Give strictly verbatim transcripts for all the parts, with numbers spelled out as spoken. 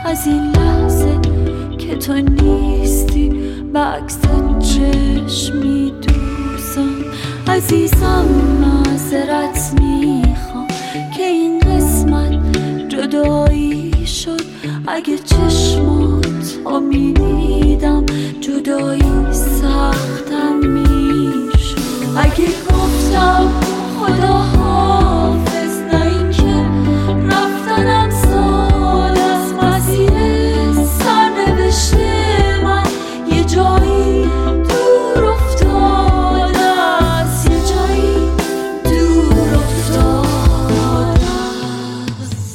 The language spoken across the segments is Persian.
از این لحظه که تو نیستی به عکس چشم میدوزم. عزیزم معذرت میخوام که این قسمت جدایی شد. اگه چشماتو میدیدم جدایی سختم میشد. اگه گفتم خدا حافظ نه این که رفتنم سال از مسیر سرنوشت من یه جایی دور افتاده است، یه جایی دور افتاده است.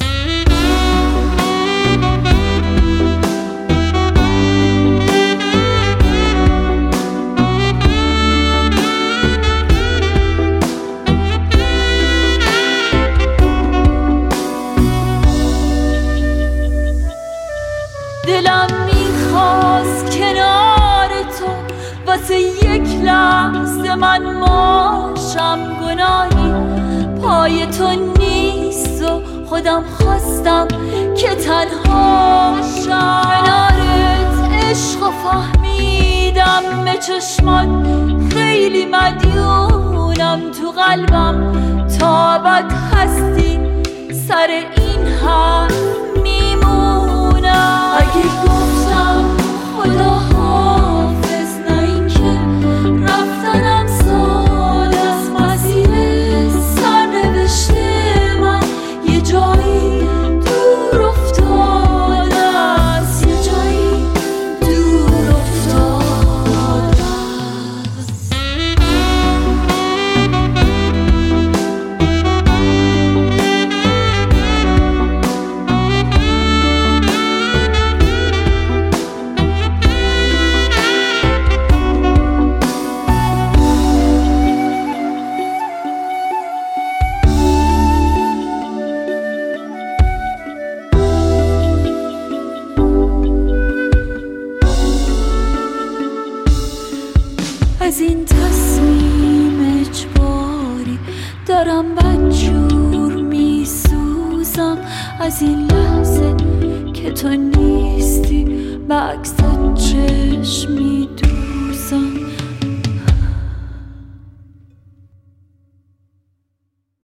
دلم میخواست کنار تو واسه یک لحظه من ماشم. گناهی پای تو نیست و خودم خواستم که تنها شم. کنارت عشق و فهمیدم به چشمات خیلی مدیونم. تو قلبم تا ابد هستی سر این حرف میمونم. اگه گفتم خدا حافظ نه این که رفتنم سال از مسیر سرنوشت من یه جایی دور افتاده است، یه جایی دور افتاده است. از این تصمیم اجباری دارم بدجور میسوزم. از این لحظه که تو نیستی به عکس چشم میدوزم.